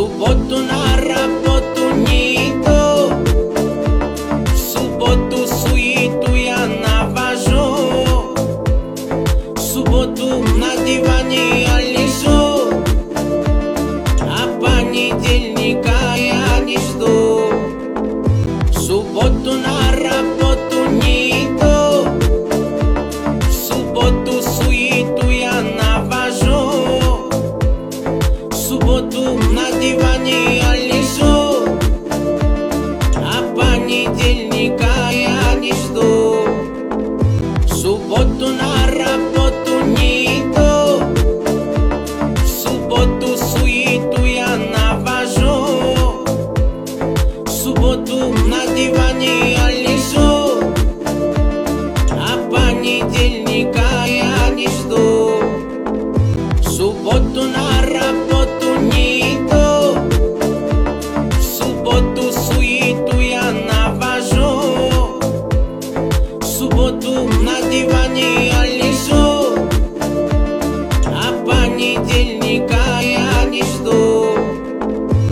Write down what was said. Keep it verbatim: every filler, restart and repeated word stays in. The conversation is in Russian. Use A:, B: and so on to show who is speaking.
A: субботу на работу не иду, в субботу суету я навожу, в субботу на диване я лежу, а понедельника я не жду. В субботу на работу не иду, в субботу суету я навожу, в субботу на диване я лежу, а понедельника я не жду. В субботу на работу не иду, в субботу суету я навожу, в субботу на диване я лежу, а понедельника я не жду. В субботу на работу не иду, в субботу суету я навожу, в субботу на диване я лежу, а понедельника